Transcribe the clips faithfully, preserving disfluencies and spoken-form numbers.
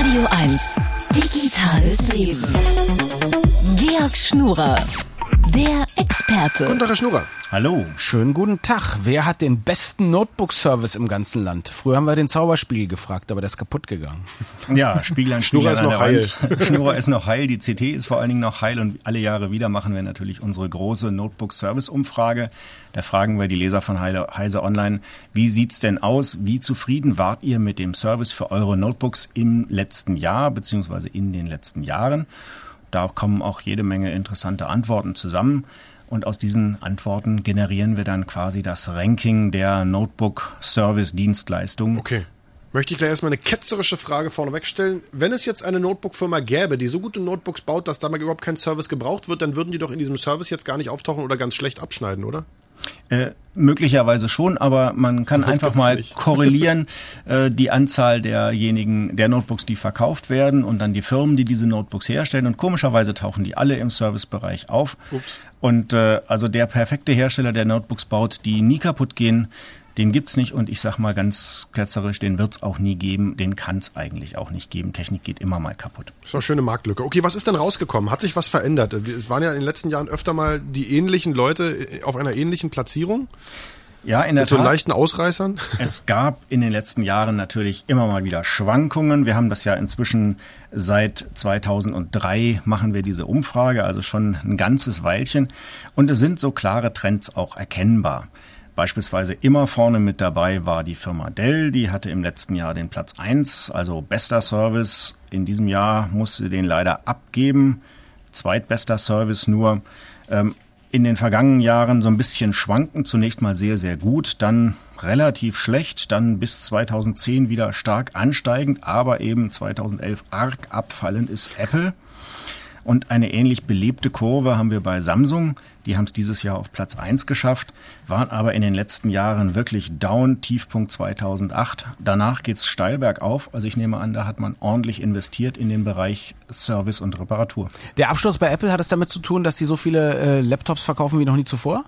Radio eins Digitales Leben. Georg Schnurer, der Experte. Guten Tag, Herr Schnurer. Hallo. Schönen guten Tag. Wer hat den besten Notebook-Service im ganzen Land? Früher haben wir den Zauberspiegel gefragt, aber der ist kaputt gegangen. Ja, Spiegel an Spiegel Schnurer ist noch heil. Schnurer ist noch heil, die C T ist vor allen Dingen noch heil und alle Jahre wieder machen wir natürlich unsere große Notebook-Service-Umfrage. Da fragen wir die Leser von Heise Online, wie sieht's denn aus? Wie zufrieden wart ihr mit dem Service für eure Notebooks im letzten Jahr bzw. in den letzten Jahren? Da kommen auch jede Menge interessante Antworten zusammen. Und aus diesen Antworten generieren wir dann quasi das Ranking der Notebook-Service-Dienstleistungen. Okay. Möchte ich gleich erstmal eine ketzerische Frage vorneweg stellen. Wenn es jetzt eine Notebook-Firma gäbe, die so gute Notebooks baut, dass dabei überhaupt kein Service gebraucht wird, dann würden die doch in diesem Service jetzt gar nicht auftauchen oder ganz schlecht abschneiden, oder? Äh, möglicherweise schon, aber man kann Das einfach gibt's mal nicht. korrelieren, äh, die Anzahl derjenigen, der Notebooks, die verkauft werden und dann die Firmen, die diese Notebooks herstellen. Und komischerweise tauchen die alle im Servicebereich auf. Ups. Und äh, also der perfekte Hersteller, der Notebooks baut, die nie kaputt gehen, den gibt's nicht. Und ich sag mal ganz ketzerisch, den wird's auch nie geben. Den kann's eigentlich auch nicht geben. Technik geht immer mal kaputt. Das ist eine schöne Marktlücke. Okay, was ist denn rausgekommen? Hat sich was verändert? Es waren ja in den letzten Jahren öfter mal die ähnlichen Leute auf einer ähnlichen Platzierung. Ja, in der Mit so Tat. leichten Ausreißern. Es gab in den letzten Jahren natürlich immer mal wieder Schwankungen. Wir haben das ja inzwischen seit zweitausenddrei machen wir diese Umfrage, also schon ein ganzes Weilchen. Und es sind so klare Trends auch erkennbar. Beispielsweise immer vorne mit dabei war die Firma Dell, die hatte im letzten Jahr den Platz eins, also bester Service. In diesem Jahr musste den leider abgeben, zweitbester Service nur. Ähm, in den vergangenen Jahren so ein bisschen schwanken, zunächst mal sehr, sehr gut, dann relativ schlecht, dann bis zweitausendzehn wieder stark ansteigend, aber eben zweitausendelf arg abfallend ist Apple. Und eine ähnlich belebte Kurve haben wir bei Samsung. Die haben es dieses Jahr auf Platz eins geschafft, waren aber in den letzten Jahren wirklich down, Tiefpunkt zweitausendacht. Danach geht's steil bergauf. Also ich nehme an, da hat man ordentlich investiert in den Bereich Service und Reparatur. Der Absturz bei Apple, hat es damit zu tun, dass sie so viele äh, Laptops verkaufen wie noch nie zuvor?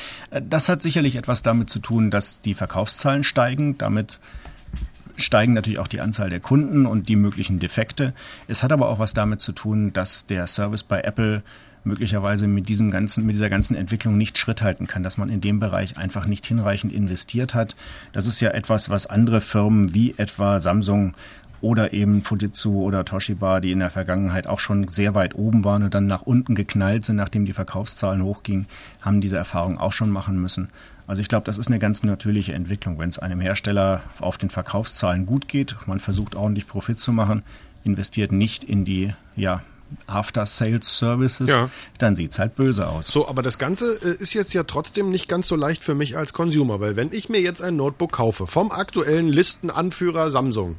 Das hat sicherlich etwas damit zu tun, dass die Verkaufszahlen steigen. Damit steigen natürlich auch die Anzahl der Kunden und die möglichen Defekte. Es hat aber auch was damit zu tun, dass der Service bei Apple möglicherweise mit diesem ganzen, mit dieser ganzen Entwicklung nicht Schritt halten kann, dass man in dem Bereich einfach nicht hinreichend investiert hat. Das ist ja etwas, was andere Firmen wie etwa Samsung oder eben Fujitsu oder Toshiba, die in der Vergangenheit auch schon sehr weit oben waren und dann nach unten geknallt sind, nachdem die Verkaufszahlen hochgingen, haben diese Erfahrung auch schon machen müssen. Also ich glaube, das ist eine ganz natürliche Entwicklung. Wenn es einem Hersteller auf den Verkaufszahlen gut geht, man versucht ordentlich Profit zu machen, investiert nicht in die ja, After-Sales-Services, Ja. dann sieht's halt böse aus. So, aber das Ganze äh, ist jetzt ja trotzdem nicht ganz so leicht für mich als Consumer, weil wenn ich mir jetzt ein Notebook kaufe vom aktuellen Listenanführer Samsung,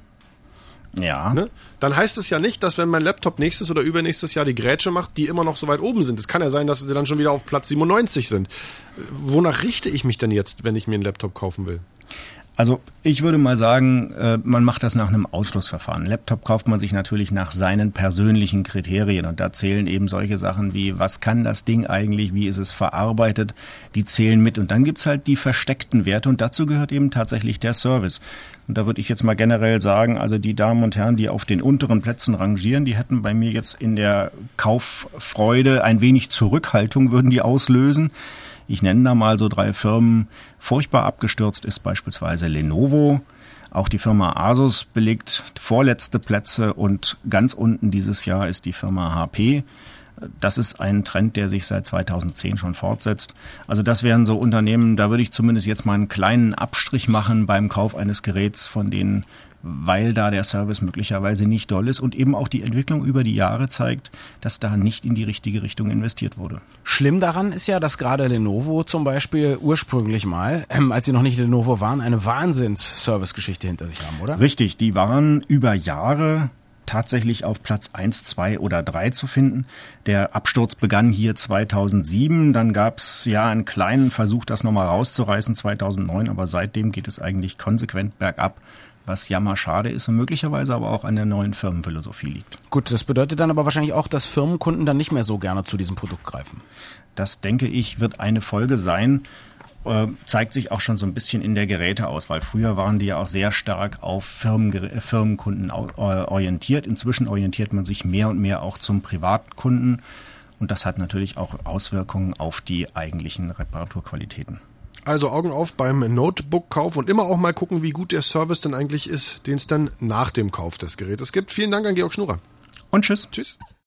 Ja. ne, dann heißt es ja nicht, dass wenn mein Laptop nächstes oder übernächstes Jahr die Grätsche macht, die immer noch so weit oben sind. Es kann ja sein, dass sie dann schon wieder auf Platz siebenundneunzig sind. Wonach richte ich mich denn jetzt, wenn ich mir einen Laptop kaufen will? Also ich würde mal sagen, man macht das nach einem Ausschlussverfahren. Einen Laptop kauft man sich natürlich nach seinen persönlichen Kriterien und da zählen eben solche Sachen wie, was kann das Ding eigentlich, wie ist es verarbeitet, die zählen mit. Und dann gibt's halt die versteckten Werte und dazu gehört eben tatsächlich der Service. Und da würde ich jetzt mal generell sagen, also die Damen und Herren, die auf den unteren Plätzen rangieren, die hätten bei mir jetzt in der Kauffreude ein wenig Zurückhaltung, würden die auslösen. Ich nenne da mal so drei Firmen. Furchtbar abgestürzt ist beispielsweise Lenovo. Auch die Firma Asus belegt vorletzte Plätze und ganz unten dieses Jahr ist die Firma H P. Das ist ein Trend, der sich seit zweitausendzehn schon fortsetzt. Also das wären so Unternehmen, da würde ich zumindest jetzt mal einen kleinen Abstrich machen beim Kauf eines Geräts, von denen, weil da der Service möglicherweise nicht doll ist und eben auch die Entwicklung über die Jahre zeigt, dass da nicht in die richtige Richtung investiert wurde. Schlimm daran ist ja, dass gerade Lenovo zum Beispiel ursprünglich mal, ähm, als sie noch nicht Lenovo waren, eine Wahnsinns-Service-Geschichte hinter sich haben, oder? Richtig, die waren über Jahre tatsächlich auf Platz eins, zwei oder drei zu finden. Der Absturz begann hier zweitausendsieben, dann gab es ja einen kleinen Versuch, das nochmal rauszureißen zweitausendneun, aber seitdem geht es eigentlich konsequent bergab, was jammerschade ist und möglicherweise aber auch an der neuen Firmenphilosophie liegt. Gut, das bedeutet dann aber wahrscheinlich auch, dass Firmenkunden dann nicht mehr so gerne zu diesem Produkt greifen. Das, denke ich, wird eine Folge sein. äh, zeigt sich auch schon so ein bisschen in der Geräteauswahl. Früher waren die ja auch sehr stark auf Firmen, Firmenkunden orientiert. Inzwischen orientiert man sich mehr und mehr auch zum Privatkunden. Und das hat natürlich auch Auswirkungen auf die eigentlichen Reparaturqualitäten. Also Augen auf beim Notebook-Kauf und immer auch mal gucken, wie gut der Service denn eigentlich ist, den es dann nach dem Kauf des Gerätes gibt. Vielen Dank an Georg Schnurer. Und tschüss. Tschüss.